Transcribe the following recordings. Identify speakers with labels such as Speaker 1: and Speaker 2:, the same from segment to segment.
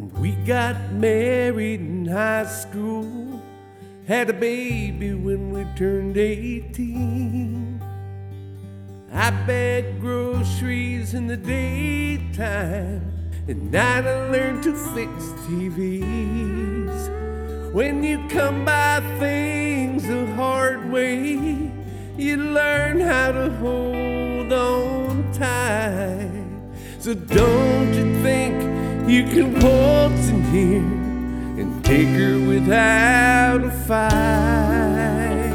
Speaker 1: We got married in high school, had a baby when we turned 18. I bagged groceries in the daytime, at night I learned to fix TVs. When you come by things the hard way, you learn how to hold on tight. So don't you think you can waltz in here and take her without a fight?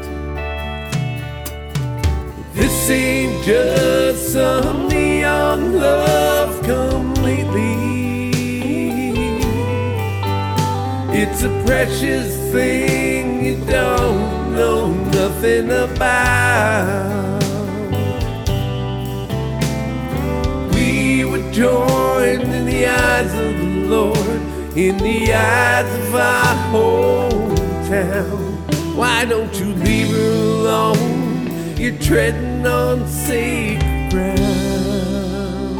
Speaker 1: This ain't just some neon love come lately. It's a precious thing you don't know nothing about. We were joined in the eyes of the Lord, in the eyes of our hometown. Why don't you leave her alone? You're treading on sacred ground.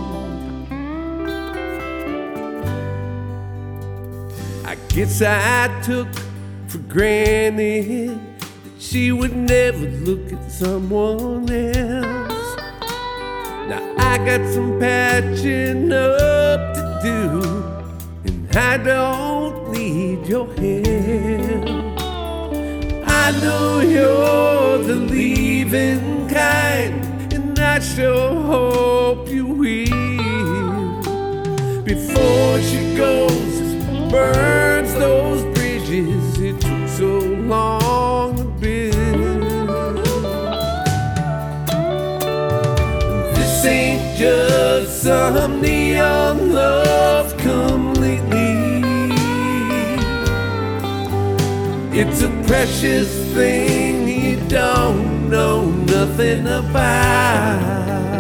Speaker 1: I guess I took for granted that she would never look at someone else. Now I got some patching up to do, and I don't need your help. I know you're the leaving kind, and I sure hope you will. Before she goes, burns those bridges it took so long to build. This ain't just some neon love come lately. It's a precious thing you don't know nothing about.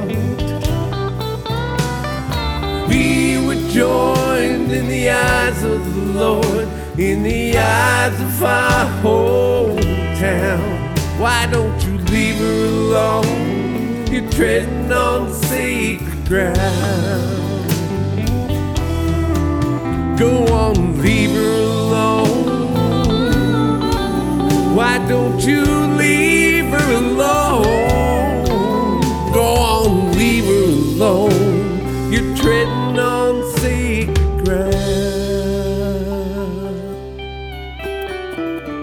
Speaker 1: We were joined in the eyes of the Lord, in the eyes of our hometown. Why don't you leave her alone? You're treading on sacred ground. Go on, leave her alone. Why don't you leave her alone? Go on, leave her alone. You're treading on sacred ground.